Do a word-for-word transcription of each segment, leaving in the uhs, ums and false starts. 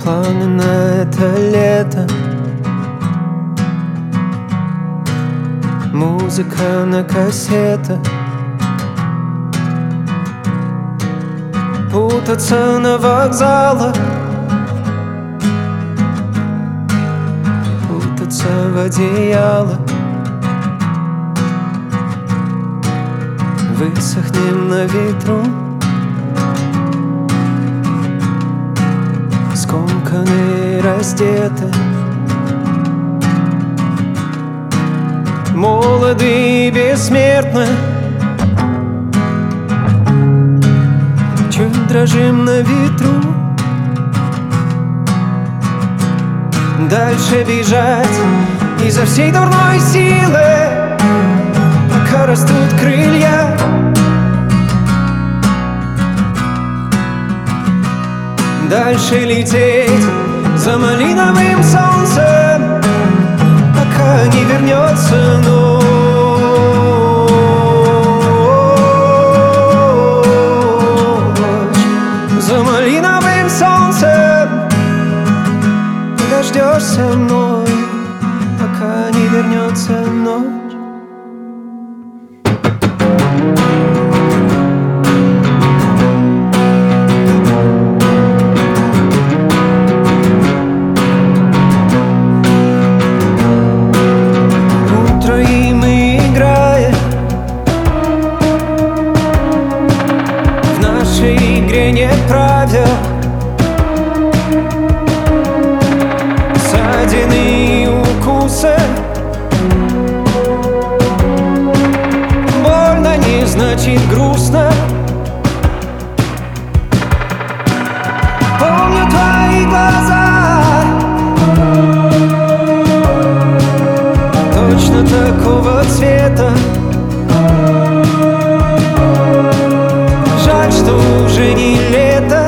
планы на это лето. Музыка на кассетах. Путаться на вокзалах. Путаться в одеялах. Высохнем на ветру. Скомканы, раздеты. Молоды и бессмертны. Чуть дрожим на ветру. Дальше бежать изо всей дурной силы, пока растут крылья. Дальше лететь за малиновым солнцем, пока не вернется ночь. За малиновым солнцем дождешься мной, пока не вернется ночь. Нет правил, ссадины и укусы. Больно не значит грустно. Помню твои глаза, точно такого цвета. Жаль, что уже не лето.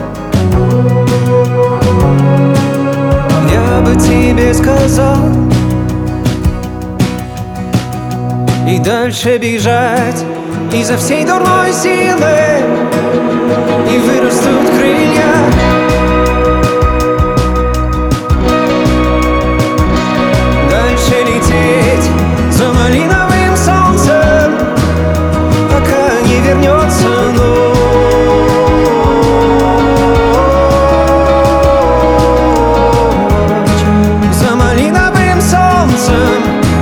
Я бы тебе сказал и дальше бежать изо всей дурной силы, и вырастут крылья. Дальше лететь за малиновым солнцем, пока не вернется ночь. За малиновым солнцем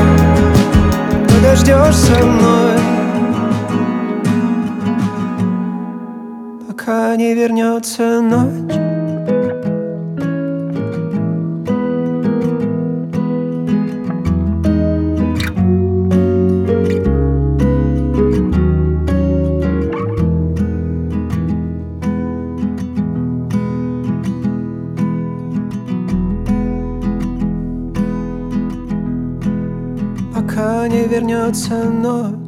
подождешься мной, пока не вернется ночь. Пока не вернется ночь.